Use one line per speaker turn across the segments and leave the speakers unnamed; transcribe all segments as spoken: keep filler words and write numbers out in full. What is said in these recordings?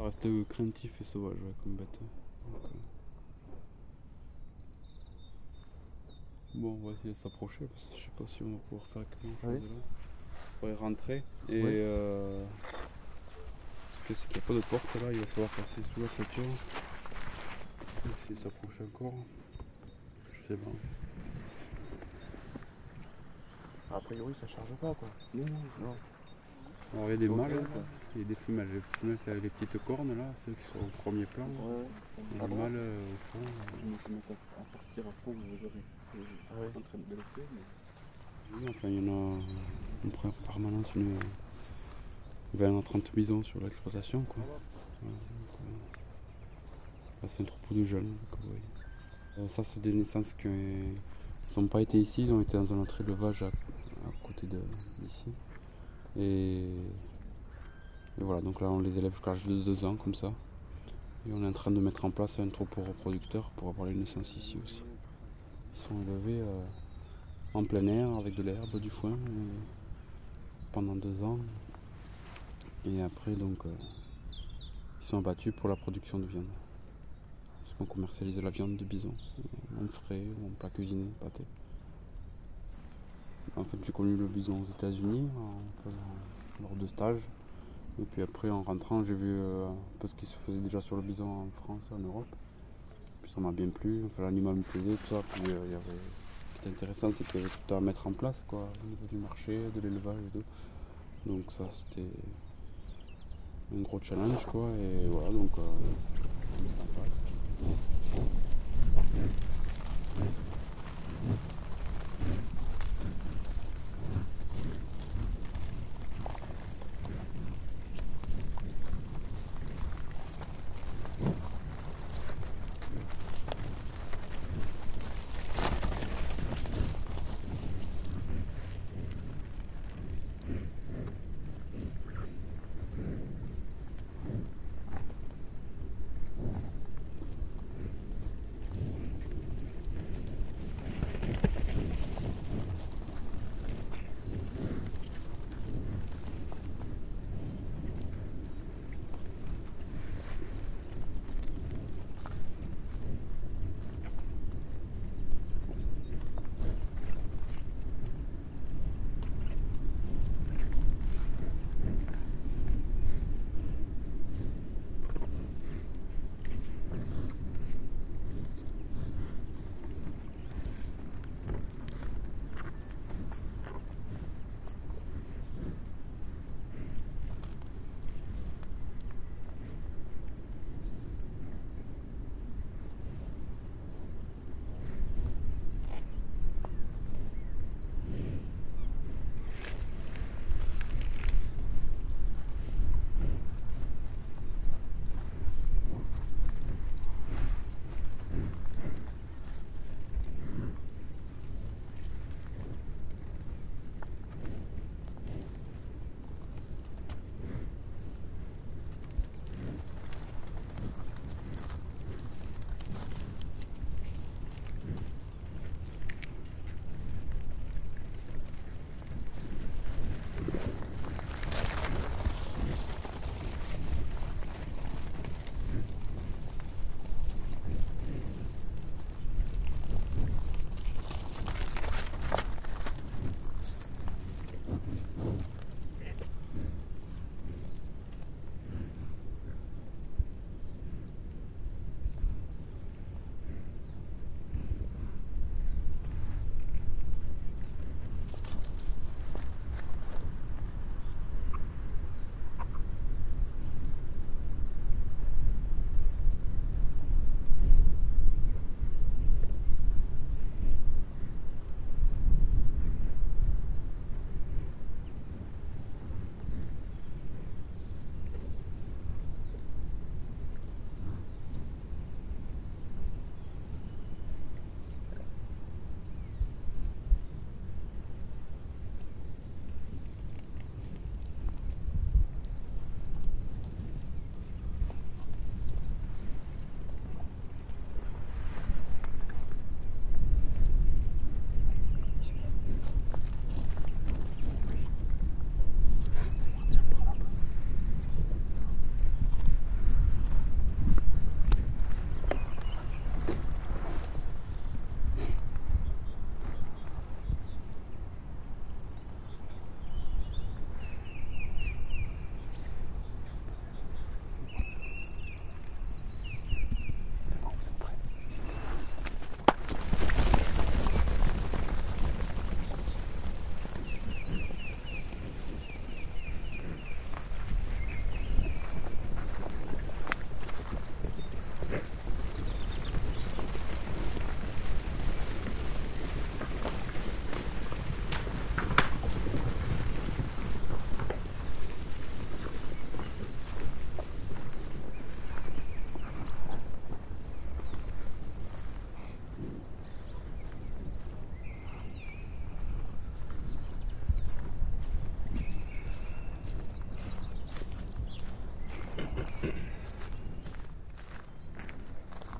reste craintif et sauvage ouais, comme bête. Donc, euh... Bon, on va essayer de s'approcher parce que je sais pas si on va pouvoir faire quelque chose
oui.
de là. On pourrait rentrer et
oui.
euh... ce qu'il n'y a pas de porte là, il va falloir passer sous la clôture. Essayer de s'approcher encore. Je sais pas.
A priori ça charge pas quoi.
Non, non.
Non.
Alors il y a des
Ok,
mâles, hein.
quoi.
Il y a des femelles. Les femelles c'est avec les petites cornes là, ceux qui sont au premier plan.
Ouais, ouais.
Et
Ah
les
bon
mâles euh, au fond.
Je me suis mis à partir à fond, je vais
Ah ouais.
en train de bêter, mais
Oui, enfin il y en a on prend en permanence une vingt à trente bisons sur l'exploitation quoi. Ouais, donc, euh, là, c'est un troupeau de jeunes. Donc, ouais. euh, ça c'est des naissances qui n'ont pas été ici, ils ont été dans un autre élevage à, à côté d'ici. Et, et voilà, donc là on les élève jusqu'à l'âge de deux ans comme ça. Et on est en train de mettre en place un troupeau reproducteur pour avoir les naissances ici aussi. Ils sont élevés euh, en plein air avec de l'herbe, du foin pendant deux ans. Et après donc euh, ils sont abattus pour la production de viande. Parce qu'on commercialise la viande de bison, en frais ou en plat cuisiné, pâté. En fait j'ai connu le bison aux États-Unis en, en, lors de stage. Et puis après en rentrant j'ai vu euh, un peu ce qui se faisait déjà sur le bison en France, en Europe. Puis ça m'a bien plu, enfin, l'animal me plaisait, tout ça. Puis euh, y avait... ce qui était intéressant c'est qu'il y avait tout à mettre en place quoi, au niveau du marché, de l'élevage et tout. Donc ça c'était un gros challenge quoi et voilà donc euh, on met en place.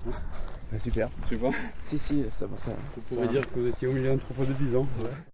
Bah, super.
Tu vois,
Si, si, ça va. Ça,
vous
ça-
pouvez dire que vous étiez au milieu d'un troupeau de bisons.